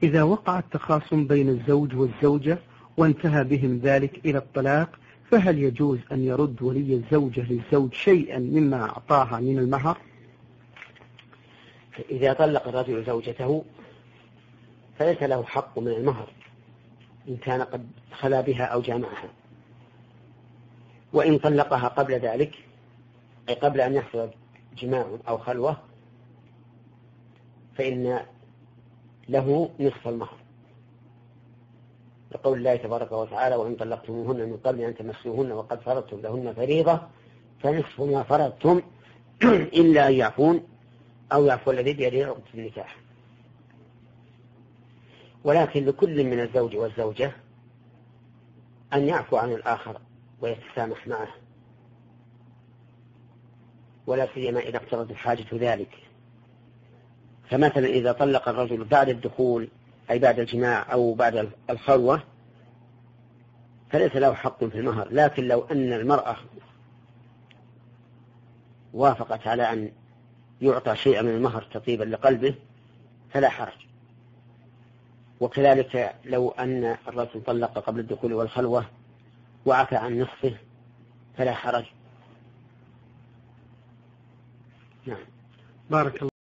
إذا وقع التخاصم بين الزوج والزوجة وانتهى بهم ذلك إلى الطلاق، فهل يجوز أن يرد ولي الزوجة للزوج شيئا مما أعطاها من المهر؟ إذا طلق الرجل زوجته فليس له حق من المهر إن كان قد خلا بها أو جامعها، وإن طلقها قبل ذلك أي قبل أن يحصل جماع أو خلوة فإن له نصف المهر، لقول الله تبارك وتعالى: وإن طلقتموهن من قبل أن تمسوهن وقد فرضتم لهن فريضة فنصف ما فرضتم إلا أن يعفون أو يعفو الذي بيده عقدة النكاح. ولكن لكل من الزوج والزوجة أن يعفو عن الآخر ويتسامح معه، ولا سيما إذا اقتضت الحاجة ذلك. فمثلا إذا طلق الرجل بعد الدخول أي بعد الجماع أو بعد الخلوة فليس له حق في المهر، لكن لو أن المرأة وافقت على أن يعطى شيئا من المهر تطيبا لقلبه فلا حرج. وكذلك لو أن الرجل طلق قبل الدخول والخلوة وعفى عن نصفه فلا حرج. نعم. بارك الله.